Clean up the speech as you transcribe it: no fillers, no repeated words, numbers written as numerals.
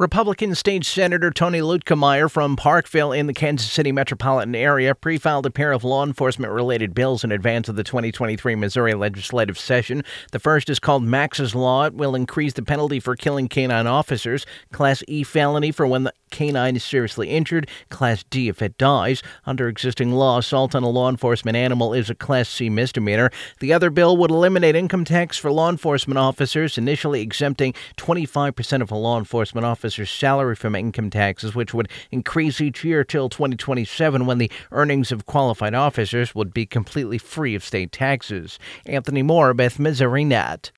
Republican State Senator Tony Luetkemeyer from Parkville in the Kansas City metropolitan area pre-filed a pair of law enforcement-related bills in advance of the 2023 Missouri legislative session. The first is called Max's Law. It will increase the penalty for killing canine officers. Class E felony for when the canine is seriously injured. Class D if it dies. Under existing law, assault on a law enforcement animal is a Class C misdemeanor. The other bill would eliminate income tax for law enforcement officers, initially exempting 25% of a law enforcement officer's salary from income taxes, which would increase each year till 2027 when the earnings of qualified officers would be completely free of state taxes. Anthony Moore, Beth Missouri Net.